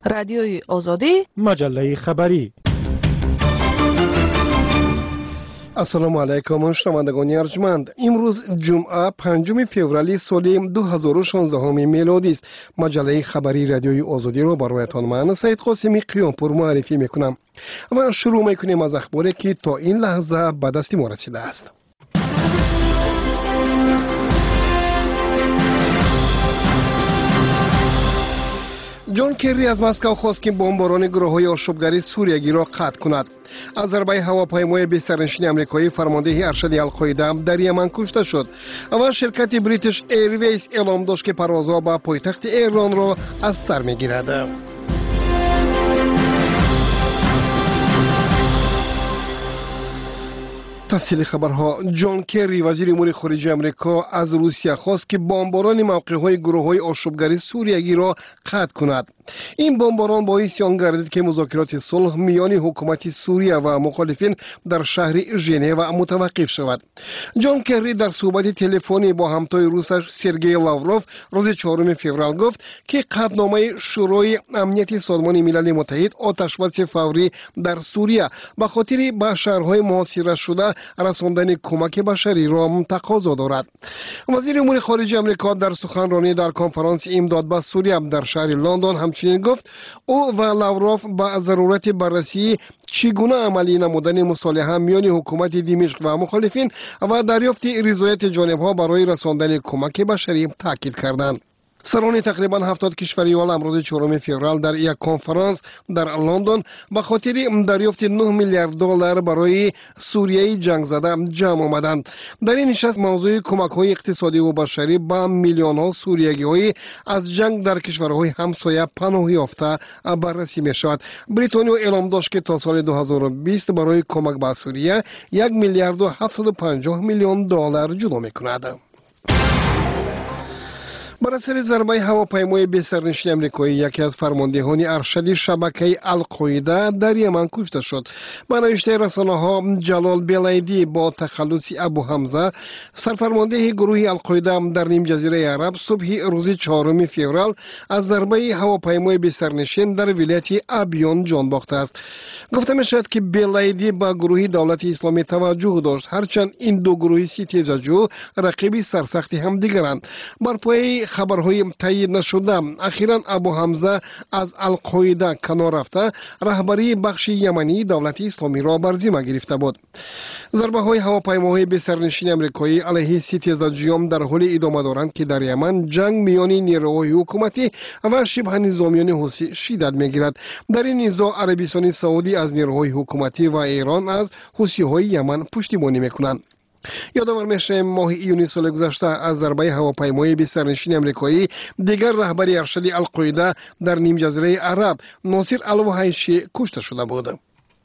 رادیوی آزادی، مجله خبری. السلام علیکم شنوندگان ارجمند. امروز جمعه 5 فوریه سال 2016 میلادی است. مجله خبری رادیوی آزادی را برایتان من سید قاسمی قیامپور معرفی میکنم و شروع میکنیم از اخباری که تا این لحظه به دست ما رسیده است. جان کری از مسکو خواست که بمباران گروه‌های آشوبگری سوریگی را قطع کند. از ضربه هواپیمای بی‌سرنشین آمریکایی فرمانده ارشد القاعده در یمن کشته شد و شرکت بریتیش ایرویز اعلام داشت که پروازها به پایتخت ایران را از سر می‌گیرد. تفصیل خبرها. جان کری وزیر امور خارجه آمریکا از روسیه خواست که بمباران موقع‌های گروه‌های آشوبگری سوریگی را قطع کند. این بمباران باعث آن گردید که مذاکرات صلح میان حکومت سوریه و مخالفین در شهر ژنو متوقف شود. جان کری در صحبت تلفنی با همتای روسش سرگئی لاوروف روز 4 فوریه گفت که قطعنامه شورای امنیت سازمان ملل متحد آتشبس فوری در سوریه به خاطر به شهرهای محاصره شده رساندن کمک بشری را تقاضا دارد. وزیر امور خارجه آمریکا در سخنرانی در کنفرانس امداد به سوریه در شهر لندن همچنین گفت او و لاوروف با ضرورت بررسی چگونه عملی نمودن مصالحه میان حکومت دمشق و مخالفین و دریافت رضایت جانبها برای رساندن کمک بشری تاکید کردند. سران تقریبا 70 کشوریال امروز 4 فوریه در یک کنفرانس در لندن به خاطر دریافت 9 میلیارد دلار برای سوریه جنگ زده جمع آمدند. در این نشست موضوع کمک‌های اقتصادی و بشری به میلیون‌ها سوریگی‌های از جنگ در کشورهای همسایه پناه یافته بررسی می‌شود. بریتانیا اعلام داشت که تا سال 2020 برای کمک به سوریه 1 میلیارد و 750 میلیون دلار جدا می‌کند. بر اثر ضربه هواپیمای بی‌سرنشین آمریکایی یکی از فرماندهان ارشد شبکه القاعده در یمن کشته شد. به نوشته رسانه‌ها جلال بلایدی با تخلص ابو حمزه سرفرمانده گروه القاعده در نیم جزیره عرب صبح روز 4 فوریه از ضربه هواپیمای بی‌سرنشین در ولایت ابیان جان باخته است. گفته می‌شود که بلایدی با گروه دولت اسلامی توجه داشت، هرچند این دو گروه ستیزجو رقیب سرسخت همدیگرند. بر پای خبرهای تایید نشده اخیراً ابو حمزه از القاعده کنار رفته رهبری بخش یمنی دولت اسلامی را بر ذمه گرفته بود. ضربه های هواپیماهای بی‌سرنشین آمریکایی علیه ستیزجویان در حال ادامه دارند که در یمن جنگ میان نیروهای حکومتی و شبه نظامیان حوثی شدت میگیرد. در این نزاع عربستان سعودی از نیروهای حکومتی و ایران از حوثی‌های یمن پشتیبانی میکنند. یادآور میشه ماه ایونی سال گذشته از ضربه هواپیمای بی‌سرنشین آمریکایی دیگر رهبر ارشد القاعده در نیم جزیره عرب ناصر الوحیشی کشته شده بود.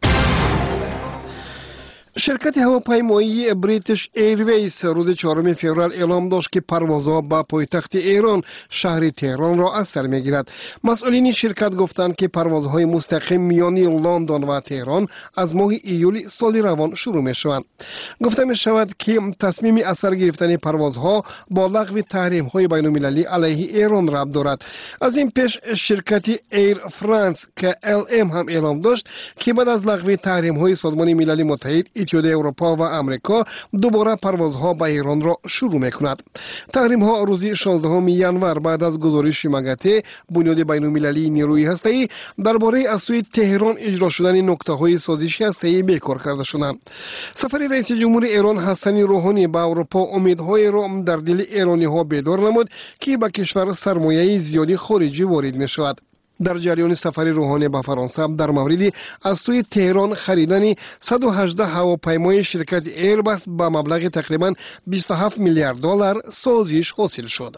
شرکت هواپیمایی بریتیش ایرویز روز 4 فوریه اعلام داشت که پروازها به پایتخت ایران شهر تهران را از سر میگیرد. مسئولین شرکت گفتند که پروازهای مستقیم میان لندن و تهران از ماه ایول سال روان شروع می شوند. گفته می شود که تصمیم از سر گرفتن پروازها با لغو تحریم های بین المللی علیه ایران ربط دارد. از این پیش شرکت ایر فرانس که LM هم اعلام داشت که بعد از لغو تحریم های سازمان ملل متحد اتحادیه اروپا و آمریکا دوباره پروازها به ایران را شروع می‌کند. تحریم ها روز 16 ژانویه بعد از گزارش مگاته بنیاد بین المللی نیروی هسته‌ای درباره از سوی تهران اجرا شدن نکته‌های سازش هسته‌ای بیکار کرده شدند. سفر رئیس جمهور ایران حسن روحانی به اروپا امیدهای را در دل ایرانی‌ها بیدار نمود که به کشور سرمایه زیادی خارجی وارد می‌شود. در جریان سفر روحانی به فرانسه در موردی از سوی تهران خریدن 118 هواپیمای شرکت ایرباس با مبلغ تقریبا 27 میلیارد دلار سازش حاصل شد.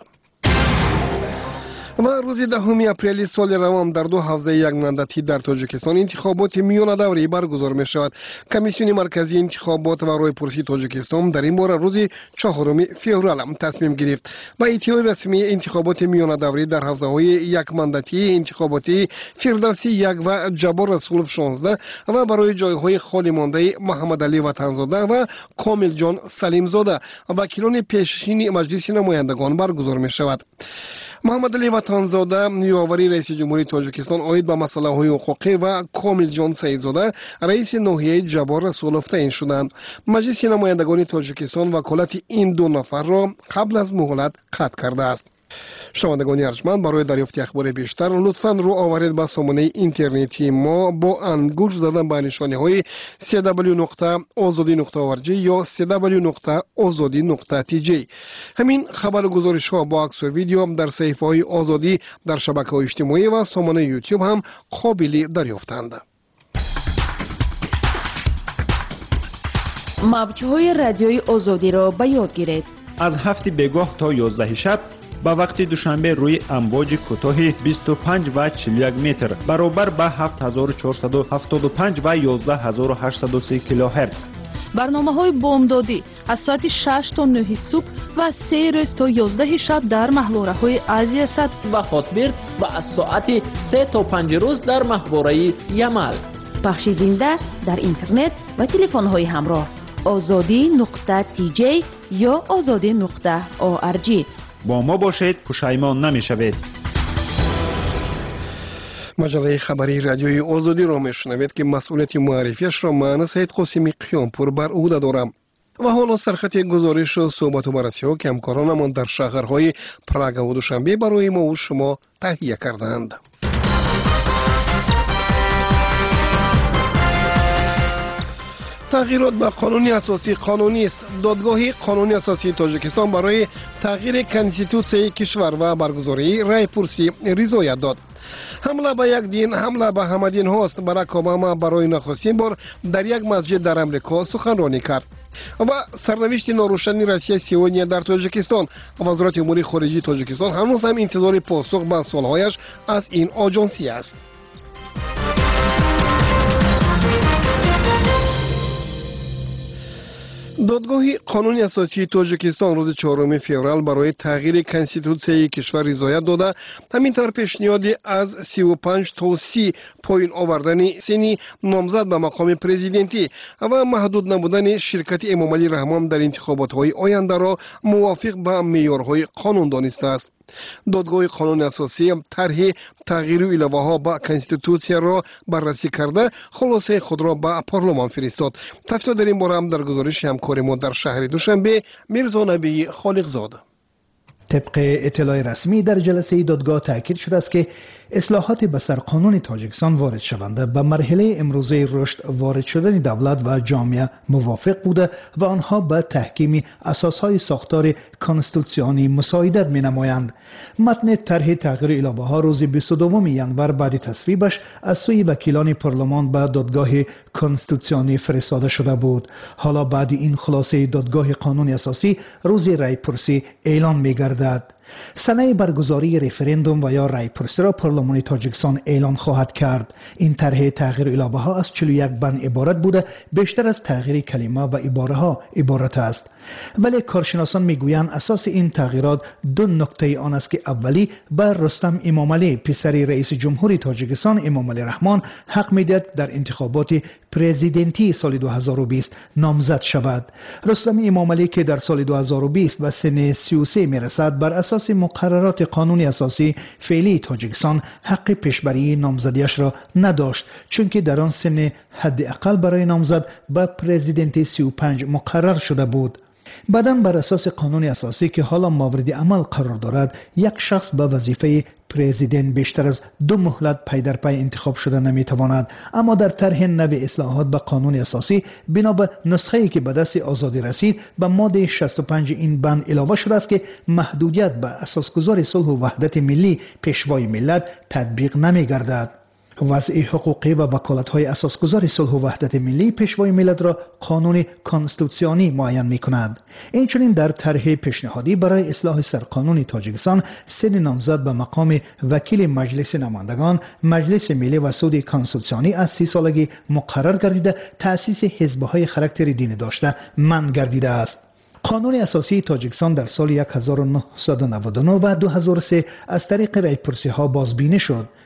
و روز 10 اپریل سال روان در دو حوزه یک مانداتی در تاجیکستان انتخابات میان دوره برگزار می شود. کمیسیون مرکزی انتخابات و رایپرسی تاجیکستان در این باره روز 4 فوریه تصمیم گرفت. با اطلاع رسمی انتخابات میان دوره در حوزه های یک مانداتی انتخاباتی فردوسی 1 و جبار رسول 16 و برای جایهای خالی مانده محمد علی وطنزاده و کامل جان سلیم زاده وکیلان پیشین مجلس نمایندگان برگزار می شود. محمد علی وطنزاده نیاوری رئیس جمهوری تاجیکستان اوید به مسئله های حقوقی و کامل جان سعیدزاده رئیس ناحیه جبار رسولوف تعیین شدند. مجلس نمایندگان تاجیکستان وکالت این دو نفر را قبل از مهلت قطع کرده است. شنوندگان ارجمند، برای دریافت اخبار بیشتر لطفاً رو آورید به سامانه اینترنتی ما با انگشت زدن به نشانه های www.azadi.org یا www.azadi.tj. همین خبر و گزارش ها با عکس و ویدیو در صفحه های آزادی در شبکه‌های اجتماعی و سامانه یوتیوب هم قابل دریافتند. موج‌های رادیوی آزادی را به یاد گیرید. از 7 بگاه تا 11 شب با وقت دوشنبه روی امواج کوتاه 25 و 41 متر برابر با 7475 و 11803 کیلوهرتز. برنامه‌های بامدادی از ساعت 6 تا 9 صبح و 3 روز تا 11 شب در محوره‌های آسیا صد و خاطبرد و از ساعت 3 تا 5 روز در محوره یمل. پخش زنده در اینترنت و تلفن‌های همراه azadi.tj یا azadi.org. با ما باشید، پشیمان نمی‌شوید. مجله خبری رادیوی آزادی را میشنوید که مسئولیت معرفیش را من سید قاسمی قیامپور بر عهده دارم. و حالا سرخط گزارش و صحبت و بررسی ها که همکارانمان در شهرهای پراگ و دوشنبه برای ما و شما تهیه کردند. تغییرات به قانون اساسی قانونی است. دادگاه قانون اساسی تاجیکستان برای تغییر کنستیتوسیای کشور و برگزاری رای پرسی رضایت داد. حمله به یک دین، حمله به همه دین هاست. باراک اوباما برای نخستین بار در یک مسجد در امریکا سخنرانی کرد. و سرنوشت ناروشن روسیه سیونی در تاجیکستان. وزارت امور خارجه تاجیکستان هنوز هم انتظار پاسخ به سوالهایش از این آژانسی است. دادگاه قانون اساسی تاجیکستان روز 4 فوریه برای تغییر کنستیتوسیای کشور رضایت داده. همینطور پیشنهادی از 35 تا 30 پایین آوردن سن نامزد به مقام پرزیدنتی و محدود نبودن شرکت امام علی رحمان در انتخابات‌های آینده را موافق به معیارهای قانون دانسته است. دادگاه قانون اساسی طرح تغییر و علاوه ها به کنستیتوسیا را بررسی کرده خلاصه خود را به پارلمان فرستاد. تفصیل در این باره هم در گزارش همکار ما در شهر دوشنبه میرزا نبی خالقزاده. طبق اطلاع رسمی در جلسه دادگاه تاکید شده است که اصلاحات به سر قانون تاجیکستان وارد شونده به مرحله امروزه رشد وارد شدن دولت و جامعه موافق بوده و آنها به تحکیم اساسهای ساختار کنستیتوسیونی مساعدت می نمایند. متن طرح تغییر علاوه ها روز 22 ینور بعد تصویبش از سوی وکیلان پارلمان به دادگاه کنستیتوسیونی فرستاده شده بود. حالا بعد این خلاصه دادگاه قانون اساسی روز رای پرسی اعلان می گردد. سنه برگزاری رفراندوم و یا رای پرسی را پارلمان تاجیکستان اعلان خواهد کرد. این طرح تغییر علاوه ها از 41 بند عبارت بوده، بیشتر از تغییر کلمه و عباره ها عبارت است. ولی کارشناسان میگویند اساس این تغییرات دو نکته آن است که اولی بر رستم امام علی پسر رئیس جمهوری تاجیکستان امام علی رحمان حق میدهد در انتخابات پرزیدنتی سال 2020 نامزد شود. رستم امام علی که در سال 2020 و سن 33 میرسد بر اساس مقررات قانون اساسی فعلی تاجیکستان حق پیشبری نامزدیش را نداشت، چون که در آن سن حداقل برای نامزد به پرزیدنتی 35 مقرر شده بود. بعداً بر اساس قانون اساسی که حالا مورد عمل قرار دارد، یک شخص به وظیفه پرزیدنت بیشتر از 2 مهلت پی در پی انتخاب شده نمیتواند. اما در طرح نو اصلاحات به قانون اساسی بنا به نسخه‌ای که به دست آزادی رسید به ماده 65 این بند علاوه شده است که محدودیت به اساسگذار صلح و وحدت ملی پیشوای ملت تطبیق نمیگردد. وضع حقوقی و وکالت‌های اساسگذار صلح و وحدت ملی پیشوای ملت را قانون کنستیتوسیونی معین می‌کند. اینچنین در طرح پیشنهادی برای اصلاح سرقانون تاجیکستان سن نامزد به مقام وکیل مجلس نمایندگان مجلس ملی و سود کنستیتوسیونی از 30 سالگی مقرر گردیده تأسیس حزب‌های خاراکتر دینی داشته منع گردیده است. قانون اساسی تاجیکستان در سال 1999 و 2003 از طریق رای پرسی ها بازبینی شد.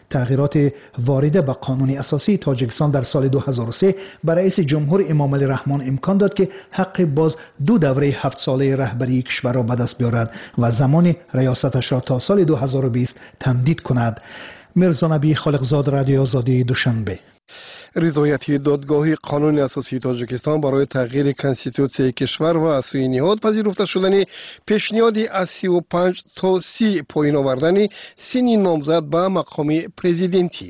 تغییرات وارده به قانون اساسی تاجیکستان در سال 2003 به رئیس جمهور امام علی رحمان امکان داد که حق باز 2 دوره 7 ساله رهبری کشور را به دست بیاورد و زمان ریاستش را تا سال 2020 تمدید کند. میرزا نبی خالقزاد، رادیو آزادی، دوشنبه. رضایت دادگاه قانون اساسی تاجیکستان برای تغییر کنستیتوسیای کشور و از سوی نهاد پذیرفته شدن پیشنهادی از 35 تا 30 پایین آوردن سن نامزد به مقام پرزیدنتی.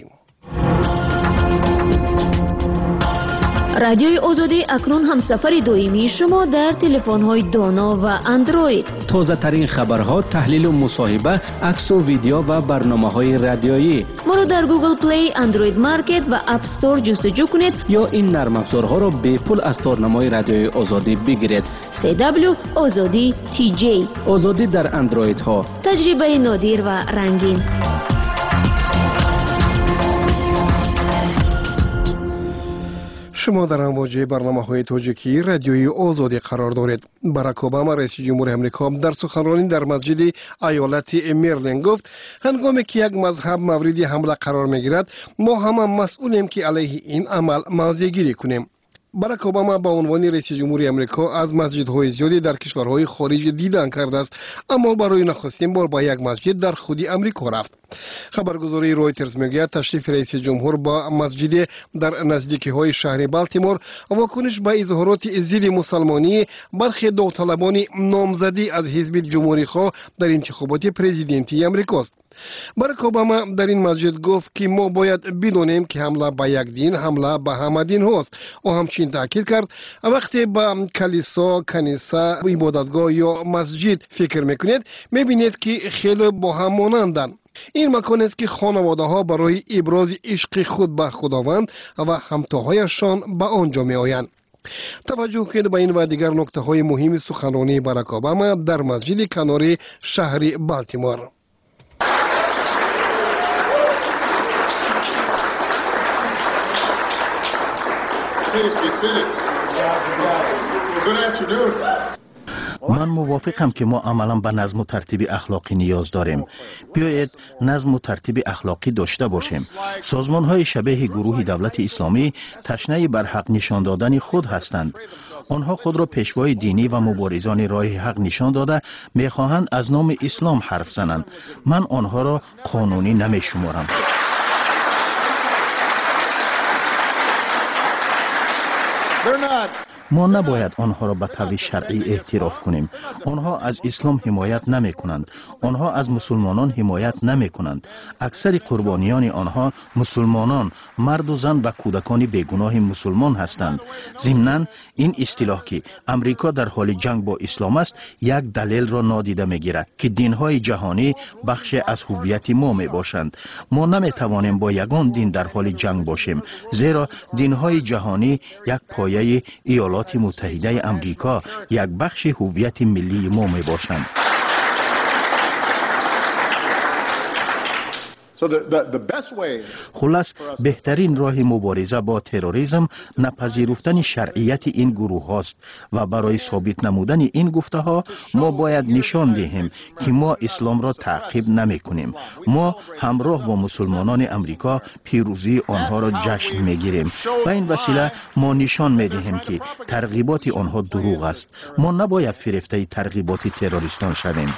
رادیوی آزادی اکنون همسفر دائمی شما در تلفن‌های دانا و اندروید. تازه ترین خبرها، تحلیل و مصاحبه، عکس و ویدیو و برنامه‌های رادیویی. ما را در گوگل پلی، اندروید مارکت و اپ استور جستجو کنید یا این نرم افزارها را به پول از تارنمای رادیوی آزادی بگیرید. CW آزادی TJ. آزادی در اندروید ها. تجربه نادر و رنگین. شما در امواج برنامه‌های تاجیکی رادیوی آزادی قرار دارید. باراک اوباما رئیس جمهور امریکا در سخنرانی در مسجد ایالت مریلند گفت هنگامی که یک مذهب مورد حمله قرار می‌گیرد ما هم مسئولیم که علیه این عمل موضع‌گیری کنیم. باراک اوباما با عنوان رئیس جمهور امریکا از مسجدهای زیادی در کشورهای خارج دیدن کرده است، اما برای نخستین بار با یک مسجد در خود امریکا رفت. خبرگزاری رویترز میگوید تشریف رئیس جمهور با مسجد در نزدیکی های شهر بالتیمور واکنش به اظهارات ضد مسلمانی برخی داوطلبان نامزدی از حزب جمهوری خواه در انتخابات پرزیدنتی امریکاست. باراک اوباما در این مسجد گفت که ما باید بدونیم که حمله به یک دین حمله به همه دین هاست. او همچنین تاکید کرد وقتی به کلیسا، کنیسه، عبادتگاه یا مسجد فکر میکنید میبینید که خیلی با هم مانندند. این مکان است که خانواده ها برای ابراز عشق خود به خداوند و همتاهایشان به آنجا می آیند. توجه کنید به این و دیگر نکته های مهم سخنرانی باراک اوباما در مسجد کنار شهر بالتیمور. من موافقم که ما عملا به نظم و ترتیب اخلاقی نیاز داریم. بیایید نظم و ترتیب اخلاقی داشته باشیم. سازمان های شبیه گروه دولت اسلامی تشنه بر حق نشان دادن خود هستند. آنها خود را پیشوای دینی و مبارزان راه حق نشان داده میخواهند از نام اسلام حرف زنند. من آنها را قانونی نمی شمارم. ما نباید آنها را به طور شرعی اعتراف کنیم. آنها از اسلام حمایت نمی کنند. آنها از مسلمانان حمایت نمی کنند. اکثر قربانیان آنها مسلمانان، مرد و زن و کودکان بیگناه مسلمان هستند. ضمناً این اصطلاح که امریکا در حال جنگ با اسلام است یک دلیل را نادیده می گیرد که دینهای جهانی بخش از هویت ما می باشند. ما نمی توانیم با یگان دین در حال جنگ باشیم، زیرا دینهای جهانی یک پایه ایالات متحده امریکا، یک بخش هویت ملی ما می باشند. خلاص بهترین راه مبارزه با تروریسم نپذیرفتن شرعیت این گروه هاست و برای ثابت نمودن این گفته ها ما باید نشان دهیم که ما اسلام را تعقیب نمی کنیم. ما همراه با مسلمانان امریکا پیروزی آنها را جشن می گیریم. و این وسیله ما نشان می دهیم که ترغیبات آنها دروغ است. ما نباید فریفته ترغیبات تروریستان شویم.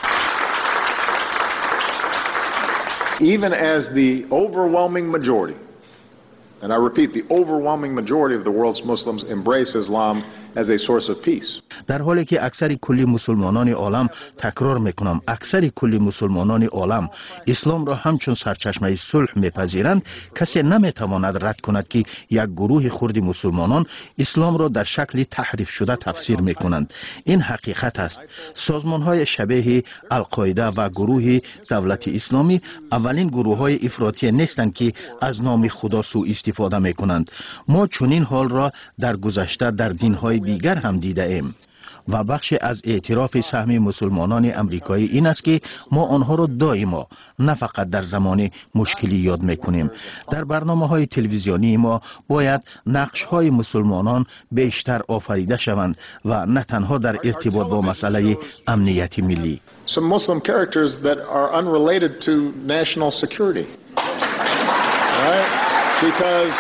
Even as the overwhelming majority, and I repeat, the overwhelming majority of the world's Muslims embrace Islam as a source of peace. در حالی که اکثر کلی مسلمانان عالم، تکرار میکنم، اکثر کلی مسلمانان عالم اسلام را همچون سرچشمه صلح میپذیرند، کسی نمیتواند رد کند که یک گروه خرد مسلمانان اسلام را در شکل تحریف شده تفسیر میکنند. این حقیقت است. سازمان های شبیه القاعده و گروه دولت اسلامی اولین گروه های افراطی نیستند که از نام خدا سوء استفاده میکنند. ما چنین حال را در گذشته در دین های دیگر هم دیده ایم و بخش از اعتراف سهم مسلمانان امریکایی این است که ما آنها را دائما نه فقط در زمان مشکلی یاد میکنیم. در برنامه های تلویزیونی ما باید نقش های مسلمانان بیشتر آفریده شوند و نه تنها در ارتباط با مسئله امنیت ملی. Some Muslim characters that are unrelated to national security. Because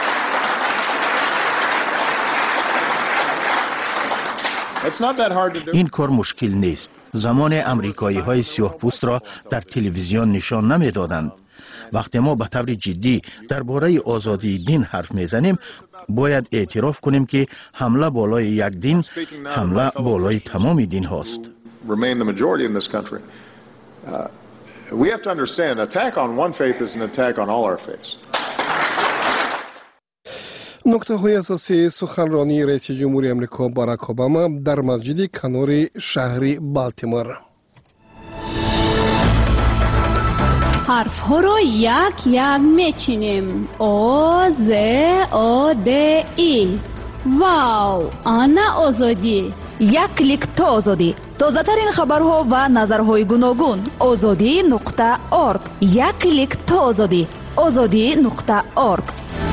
it's not that hard to do. این کار مشکل نیست. زمان امریکایی های سیاه پوست را در تلویزیون نشان نمی دادند. وقتی ما به طور جدی درباره آزادی دین حرف میزنیم، باید اعتراف کنیم که حمله بالای یک دین حمله بالای تمام دین هاست. Remain the majority in this country. We have to understand, attack on one faith is an attack on all our faiths. نکته های اساسی سخنرانی رئیس جمهوری آمریکا باراک اوباما در مسجد کنار شهر بالتیمور. حرف ها را یک یک میچینیم. او ز او د ای. واو، آنا آزادی. یک کلیک تا آزادی. تازه ترین خبرها و نظرهای گوناگون. azadi.org. یک کلیک تا آزادی. azadi.org.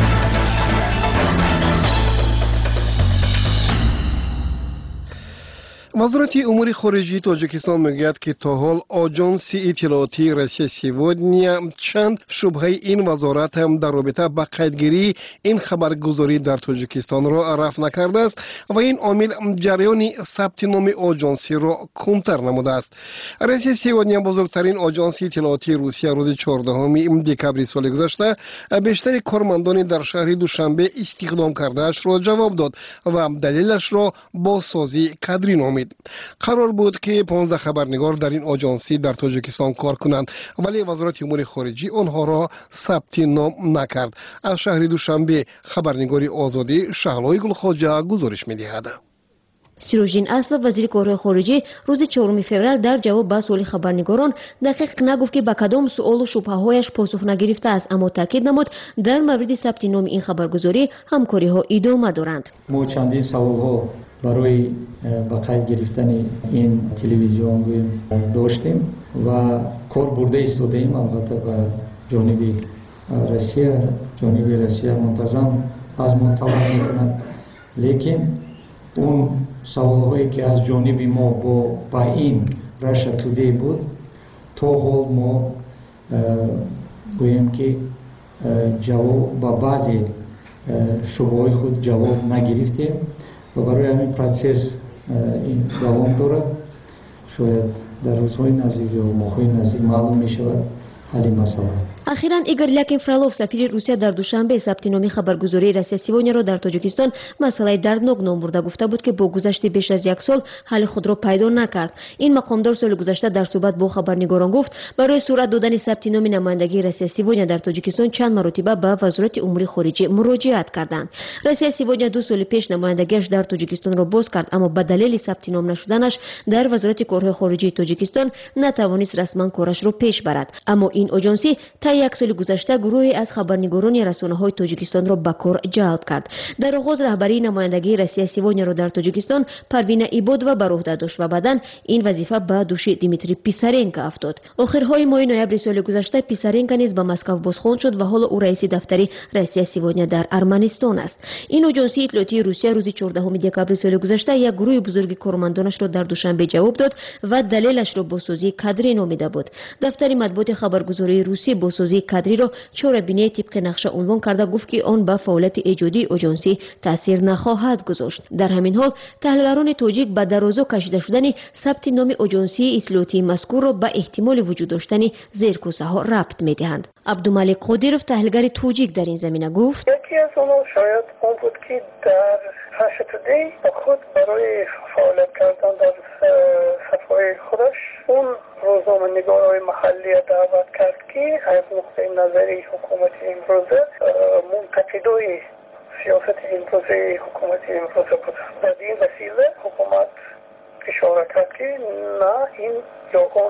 وزارت امور خارجه تاجیکستان میگوید که تا حال آژانس اطلاعاتی روسیه سیوودنیا چند شبهه این وزارت هم در رابطه با قیدگیری این خبرگزاری در تاجیکستان را رفع نکرده است و این عامل جریان ثبت نام آژانسی را کمتر نموده است. روسیه سیوودنیا بزرگترین آژانس اطلاعاتی روسیه روز 14 دکبر سال گذشته بیشتر کارمندان در شهر دوشنبه استخدام کردهش را جواب داد و دلیلش را بازسازی کادری نامید. قرار بود که 15 خبرنگار در این آژانسی در تاجیکستان کار کنند، ولی وزارت امور خارجه آنها را ثبت نام نکرد. از شهر دوشنبه خبرنگاری آزادی شهلای گلخواجه گزارش می‌دهد. سیروژین اسلو وزیر کارهای خارجه روز 4 فوریه در جواب به سوال خبرنگاران دقیق نگفت که به کدام سوال و شبهه‌هایش پاسخ نگرفته است، اما تاکید نمود در مورد ثبت نام این خبرگزاری همکاری‌ها ادامه دارند. ما چندین سوال‌ها برای به قید گرفتن این تلویزیون داشتیم و کار برده ایستادیم. البته به جانب روسیه منتظم از ما طلب می‌کند، لیکن اون سوال‌هایی که از جانب ما با این رشا تودی بود تا حال ما گوییم که جواب با بعضی شبهه‌های خود جواب نگرفتیم و برای همین پروسس این دوام دارد. شاید در روزهای نزدیک یا ماه‌های نزدیک معلوم می شود حل مسئله. اخیراً ایگور لیاکین فرالوف سفیر روسیه در دوشنبه ثبت نام خبرگزاری روسیه سیوونیا را در تاجیکستان مسئله دردناک نام برده گفته بود که با گذشت بیش از یک سال حل خود را پیدا نکرد. این مقامدار سال گذشته در صحبت با خبرنگاران گفت برای صورت دادن ثبت نام نمایندگی روسیه سیوونیا در تاجیکستان چند مرتبه به وزارت امور خارجه مراجعت کردند. روسیه سیوونیا 2 سال پیش نمایندگیش در تاجیکستان را باز کرد، اما به دلیل ثبت نام نشدنش در وزارت کارهای خارجه تاجیکستان نتوانست رسما کارش را پیش برد. اما این آژانسی تا یک سال گذشته گروهی از خبرنگاران رسانه‌های تاجیکستان را به کار جلب کرد. در آغاز رهبری نمایندگی روسیه سیوونیا را در تاجیکستان پروین ایبود و بر عهده داشت و بعداً این وظیفه به دوش دیمیتری پیسارنکو افتاد. آخرهای ماه نوامبر سال گذشته پیسارنکو نیز به مسکو بازخوان شد و حالا او رئیس دفتر روسیه سیوونیا در ارمنستان است. این آژانسی اطلاعاتی روسیه روز 14 دکبر سال گذشته یک گروه بزرگ کارمندانش را در دوشنبه جواب داد و دلیلش را بازسازی کادری نامیده بود. دفتر مطبوعات خبرگزاری روسیه بازسازی کادری را چاره‌بینی طبق نقشه عنوان کرده گفت که آن به فعالیت ایجادی آژانسی تاثیر نخواهد گذاشت. در همین حال تحلیلگران تاجیک به درازا کشیده شدن ثبت نام آژانسی اطلاعاتی مذکور را به احتمال وجود داشتن زیرکوسه‌ها ربط می‌دهند. عبدالملک قادیرов تحلیلگر تاجیک در این زمینه گفت یکی از آنها شاید آن بود که در رشت‌دهی خود برای فعالیت کردن در صفحه خودش اون روزنامه‌نگارای محلی دعوت کرد که از نقطه نظری حکومت امروزه منتقدای سیاست امروزه حکومت امروزه بود. در این وسیله حکومت اشاره کرد که نه این یا اون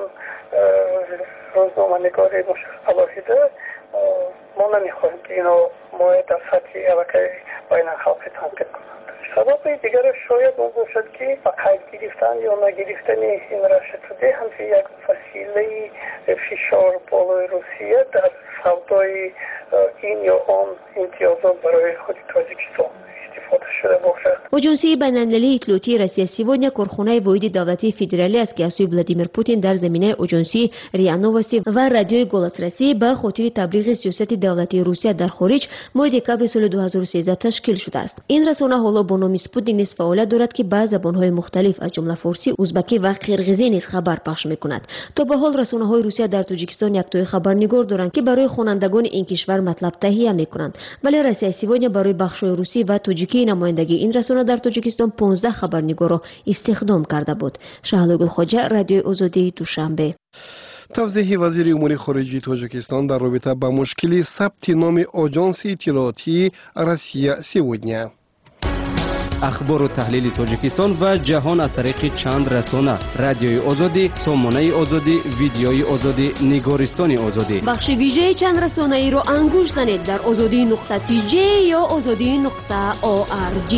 روزنامه‌نگار علاهیده ما نمیخواهیم که اینو ما در سطح علاقه بین خلقی تنقید کنند. سبب دیگر شاید اون باشد که قید گرفتن یا نگرفتن این رشت‌دهی هم یک وسیله فشار بالای روسیه در سودای این یا آن امتیازات برای خود تاجیکستان استفاده شده باشد. اجنسی بین‌المللی اطلاعاتی روسیه сегодня کارخانه واحد دولتی فدرالی است که از سوی ولادیمیر پوتین در زمینه اجنسی ریا نووستی و رادیوی گولس رسی به خاطر تبلیغ سیاست دولتی روسیه در خارج ماه دکبر سال 2013 تشکیل شده است. این رسانه حالا با نام سپوتنیک نیز فعالیت دارد که به زبان‌های مختلف از جمله فارسی، ازبکی و قرغیزی نیز خبر پخش می‌کند. تا به حال رسانه‌های روسیه در تاجیکستان یک تای خبرنگار دارند که برای خوانندگان این کشور مطلب تهیه می‌کنند. ولی روسیه сегодня برای بخش‌های روسی و تاجیکی نمایندگی این رسانه در تاجیکستان 15 خبرنگار را استخدام کرده بود. شهلا گلخواجه، رادیوی آزادی، دوشنبه. توضیح وزیر امور خارجه تاجیکستان در رابطه با مشکل ثبت نام آژانس اطلاعاتی روسیه сегодня. اخبار و تحلیل تاجیکستان و جهان از طریق چند رسانه: رادیوی آزادی، سامانه آزادی، ویدیوی آزادی، نگارستان آزادی. بخش ویژه چند رسانه ای رو انگوش زنید در azadi.tj یا azadi.org.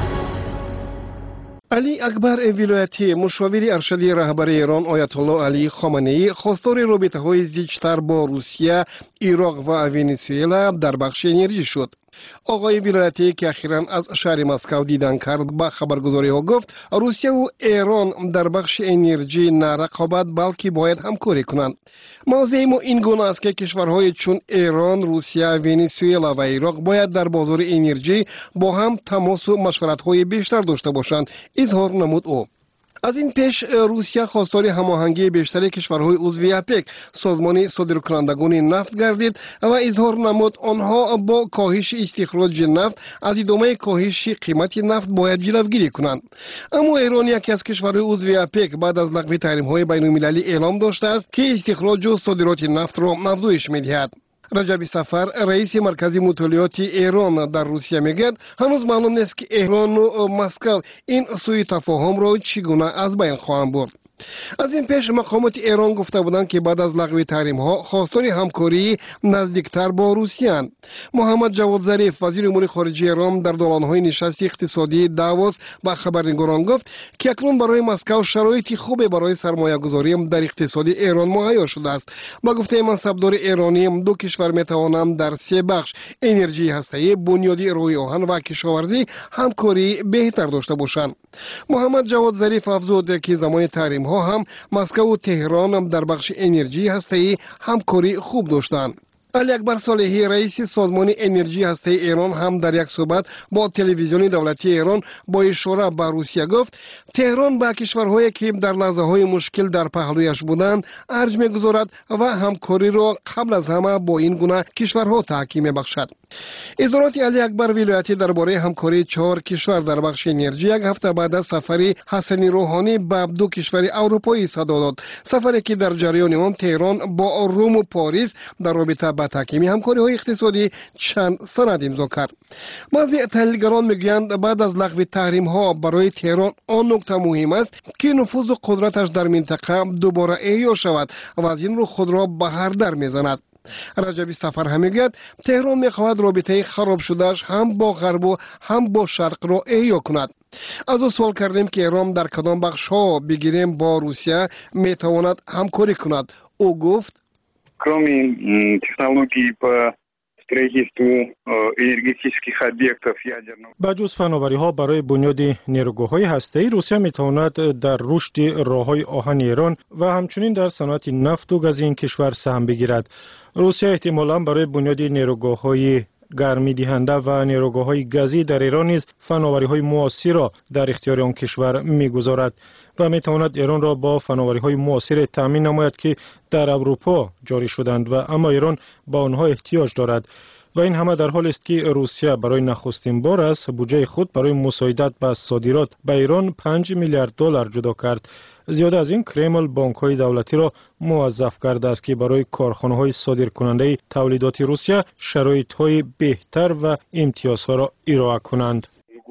علی اکبر ولایتی، مشاور ارشدی رهبر ایران آیت الله علی خامنه‌ای، خواستار رابطه‌های زیست‌تر با روسیه، عراق و ونزوئلا در بخش انرژی شد. آقای ولایتی که اخیراً از شهر مسکو دیدن کرد به خبرگزاری‌ها گفت روسیه و ایران در بخش انرژی نه رقابت بلکه باید همکاری کنند. موضوع ما این گونه است که کشورهای چون ایران، روسیه، ونزوئلا و عراق باید در بازار انرژی با هم تماس و مشورت‌های بیشتر داشته باشند، اظهار نمود او. از این پیش روسیه خواستار هماهنگی بیشتر کشورهای عضو اپک، سازمان صادرکنندگان نفت گردید و اظهار نمود آنها با کاهش استخراج نفت از ادامه کاهش قیمت نفت باید جلوگیری کنند. اما ایران یکی از کشورهای عضو اپک بعد از لغو تحریم‌های بین‌المللی اعلام داشته است که استخراج و صادرات نفت را افزایش می‌دهد. رجب سفر، رئیس مرکز مطالعات ایران در روسیه میگه هنوز معلوم نیست که ایران و مسکو این سوء تفاهم را چگونه از بین خواهند برد. از این پیش مقامات ایران گفته بودند که بعد از لغو تحریم ها خواستار همکاری نزدیکتر با روسیه اند. محمد جواد ظریف، وزیر امور خارجه ایران، در دالان‌های نشست اقتصادی داووس با خبرنگاران گفت که اکنون برای مسکو شرایط خوبی برای سرمایه‌گذاری در اقتصاد ایران مهیا شده است. با گفته منصبدار ایرانی، دو کشور می‌توانند در سه بخش انرژی هسته‌ای، بنیادی، روی آهن و کشاورزی همکاری بهتر داشته باشند. محمد جواد ظریف افزود که زمان تحریم ها هم مسکو و تهران در بخش انرژی هسته‌ای همکاری خوب داشتند. علی اکبر صالحی، رئیس سازمان انرژی هسته‌ای ایران، هم در یک صحبت با تلویزیون دولتی ایران با اشاره به روسیه گفت تهران به کشورهایی که در لحظه‌های مشکل در پهلویش بودند ارج می‌گذارد و همکاری را قبل از همه با این گونه کشورها تحکیم می‌بخشد. اظهارات علی اکبر ولایتی درباره همکاری 4 کشور در بخش انرژی یک هفته بعد از سفر حسن روحانی به 2 کشور اروپایی صدا داد، سفری که در جریان آن تهران با روم و پاریس در رابطه با تحکیم همکاری‌های اقتصادی چند سند امضا کرد. بعضی تحلیلگران میگویند بعد از لغو تحریم‌ها برای تهران آن نکته مهم است که نفوذ و قدرتش در منطقه دوباره احیا شود و از این رو خود را به هر در میزند. رجب سفر هم میگوید تهران میخواهد رابطه خراب شدهش هم با غرب و هم با شرق را احیا کند. از او سوال کردیم که ایران در کدام بخش ها بگیریم با روسیه میتواند همکاری کند. او گفت кроме технологий по строительству энергетических объектов ядерного. بجز فناوری‌ها برای بنیاد نیروگاه‌های هسته‌ای، روسیه می‌تواند در رشد راه‌های آهن ایران و همچنین در صنعت نفت و گاز این کشور سهم بگیرد. روسیه احتمالاً برای بنیاد نیروگاه‌های گرمی دهنده و نیروگاه‌های گازی در ایران نیز فناوری‌های معاصر را در اختیار آن کشور می‌گذارد و می‌تواند ایران را با فناوری‌های معاصر تامین نماید که در اروپا جاری شدند و اما ایران با آنها احتیاج دارد. و این همه در حالی است که روسیه برای نخستین بار از بودجه خود برای مساعدت به صادرات به ایران 5 میلیارد دلار جدا کرد. زیاده از این، کرمل بانک‌های دولتی را موظف کرده است که برای کارخانه‌های صادرکننده تولیدات روسیه شرایط‌های بهتر و امتیازها را ارائه کنند.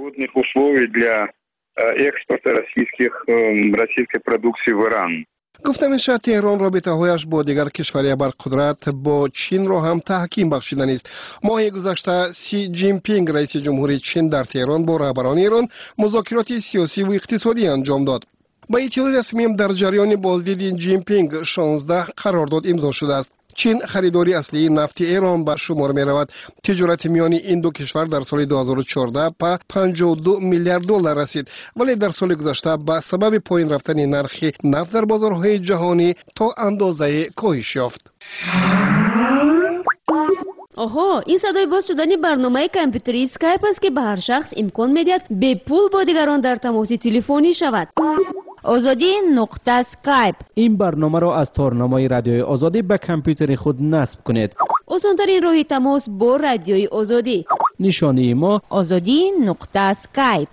российской продукции в Иран. گفته میشه تهران رابطه هایش با دیگر کشورهای ابرقدرت با چین را هم تحکیم بخشیدن است. ماه گذشته سی جین پینگ رئیس جمهوری چین در تهران با رهبران ایران مذاکرات سیاسی و اقتصادی انجام داد. با اطلاع رسمی در جریان بازدید جین پینگ 16 قرارداد امضا شده است. چین خریداری اصلی نفت ایران به شمار می رود. تجارت میان این دو کشور در سال 2014 به 52 میلیارد دلار رسید، ولی در سال گذشته به سبب پایین رفتن نرخ نفت در بازارهای جهانی تا اندازه کاهش یافت. آها، این صدای باز شدن برنامه کامپیوتری اسکایپ است که به هر شخص امکان میدهد به پول با دیگران در تماس تلفنی شود. ozodi نقطه سکایپ. این برنامه را از تارنمای رادیوی آزادی به کامپیوتر خود نصب کنید. آسان‌ترین راه تماس با رادیوی آزادی. نشانی ما ozodi نقطه سکایپ.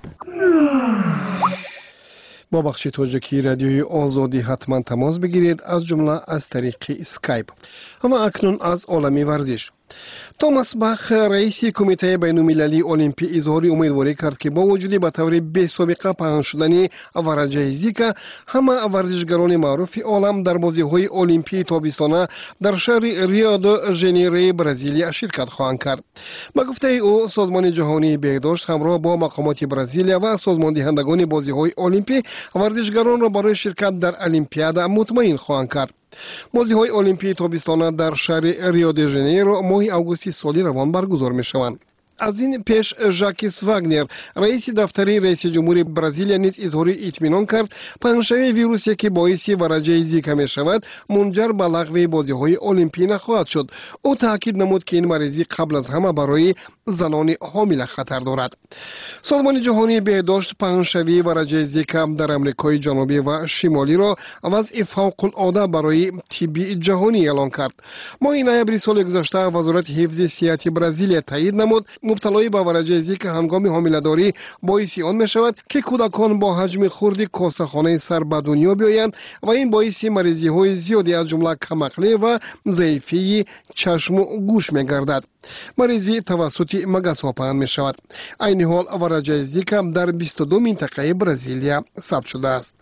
با بخش تاجیکی رادیوی آزادی حتما تماس بگیرید، از جمله از طریق اسکایپ. اما اکنون از عالم ورزش. توماس باخ رئیس کمیته بین‌المللی المپی اظهار امیدواری کرد که با وجود به طور بی‌سابقه پنهان شدن ورجه زیکا، همه ورزشگران معروف عالم در بازی‌های المپی تابستانه در شهر ریو د ژانیرو برزیل شرکت خواهند کرد. با گفته او، سازمان جهانی بهداشت همراه با مقامات برزیل و سازمان دهندگان بازی‌های المپی ورزشگران را برای شرکت در المپیاد مطمئن خواهند کرد. بازی‌های المپی تابستانه در شهر ریو د ژانیرو ماه آگوست سال روان برگزار می‌شوند. از این پیش ژاکس واگنر رئیس دفتر رئیس جمهور برزیل نیز اظهار اطمینان کرد پنهانشوی ویروسی که باعث ورجه زیکا می شود منجر به لغو بازی‌های المپی نخواهد شد. او تاکید نمود که این مریضی قبل از همه برای زنان حامل خطر دارد. سازمان جهانی بهداشت پنهانشوی ورجه زیکا در آمریکای جنوبی و شمالی را وضع فوق‌العاده برای طب جهانی اعلام کرد. ماه نوامبر سال گذشته وزارت حفظ صحت برزیل تایید نمود مبتلای به ورجه زیکا هنگام حامله‌داری باعث آن می شود که کودکان با حجم خرد کاسه‌خانه سر به دنیا بیایند و این باعث مریضی‌های زیادی از جمله کمعقلی و ضعیفی چشم و گوش می گردد. مریضی توسط مگس ها پهن می شود. این حال ورجه زیکا در 22 منطقه برزیلیا ثبت شده است.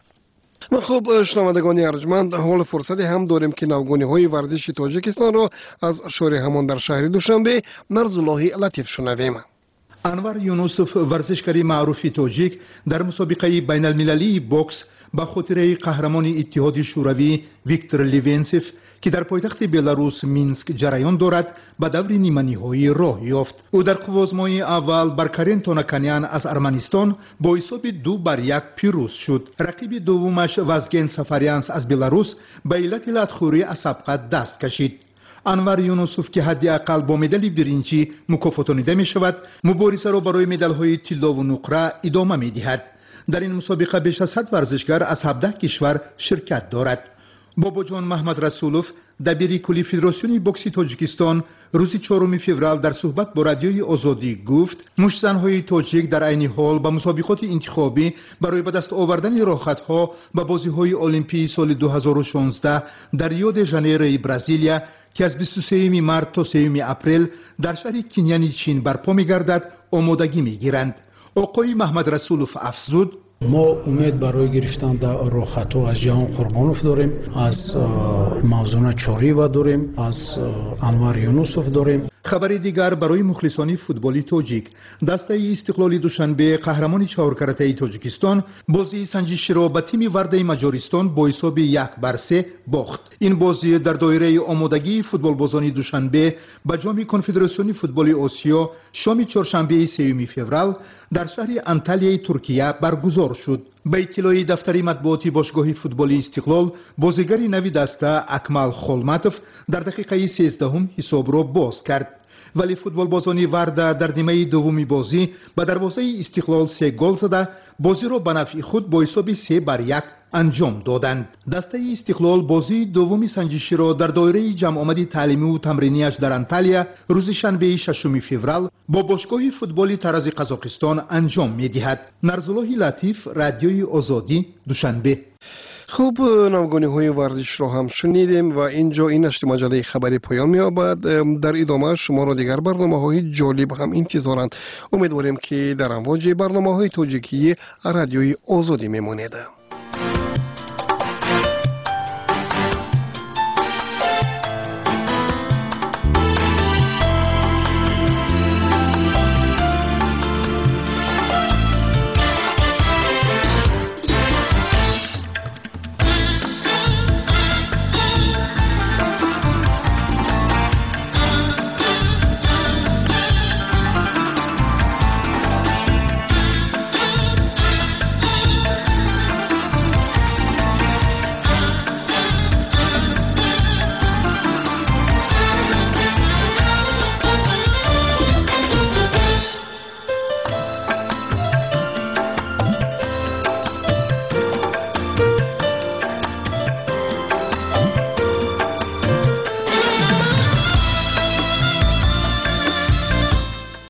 خوب شنوندگان ارجمند، حال فرصتی هم داریم که نوگانی‌های ورزش تاجیکستان را از شهر همان در شهر دوشنبه نرزالله لطیف شنویم. انور یونوسف ورزشکار معروف تاجیک در مسابقه بین المللی بوکس با خاطره قهرمان اتحاد شوروی ویکتور لیوینسف که در پایتخت بلاروس مینسک جریان دارد به دور نیمه‌نهایی راه یافت. او در قوازمای اول بر کرین تونکانیان از ارمنستان با حساب 2-1 پیروز شد. رقیب دومش وازگن سفاریانس از بلاروس به علت لطخوری از سبقت دست کشید. انور یونوسف که حداقل با مدال برنجی مکافاتانیده می شود، مبارزه را برای مدال‌های طلا و نقره ادامه می دهد. در این مسابقه بیش از 100 ورزشکار از 17 کشور شرکت دارد. بابا جان محمد رسولوف دبیر کلی فدراسیون بوکس تاجیکستان روز 4 فوریه در صحبت با رادیوی آزادی گفت مشتزن‌های تاجیک در عین حال با مسابقات انتخابی برای به دست آوردن راحت‌ها به بازی‌های المپی سال 2016 در ریو د ژانیرو برزیلیا که از 23 مارس تا 3 اپریل در شهر کنیان چین برپا می‌گردد آمادگی می‌گیرند. آقای محمد رسولوف افزود ما امید برای گرفتن در راحت‌ها از جهان قربانوف داریم، از موزون چوریوا داریم، از انور یونوسف داریم. خبر دیگر برای مخلصان فوتبالی تاجیک، دسته استقلال دوشنبه قهرمان چهار کرته تاجیکستان بازی سنجشی را به تیم ورده مجارستان با حساب 1-3 باخت. این بازی در دایره آمادگی فوتبال بازان دوشنبه به جام کنفدراسیون فوتبال آسیا شام چهارشنبه 3 فوریه در شهر انتالیای ترکیه برگزار شد. به اطلاع دفتر مطبوعاتی باشگاه فوتبالی استقلال، بازیگر نوی دسته اکمل خولماتوف در دقیقه 13 حساب را باز کرد. ولی فوتبال بازان ورده در نیمه دومی بازی به دروازه استقلال 3 گل زده بازی را به نفع خود با حساب 3-1 انجام دادند. دسته استقلال بازی دومی سنجشی را در دایره جمع آمد تعلیمی و تمرینیش در انتالیا روز شنبه 6 فوریه با باشگاه فوتبال تراز قزاقستان انجام می‌دهد. نرزالله لطیف، رادیوی آزادی، دوشنبه. خوب، نوگانی‌های ورزش را هم شنیدیم و اینجا این نشر مجله خبری پایان می‌یابد. در ادامه شما را دیگر برنامه‌های جالب هم انتظارند. امیدواریم که در امواج برنامه‌های تاجیکی رادیوی آزادی می‌مانید.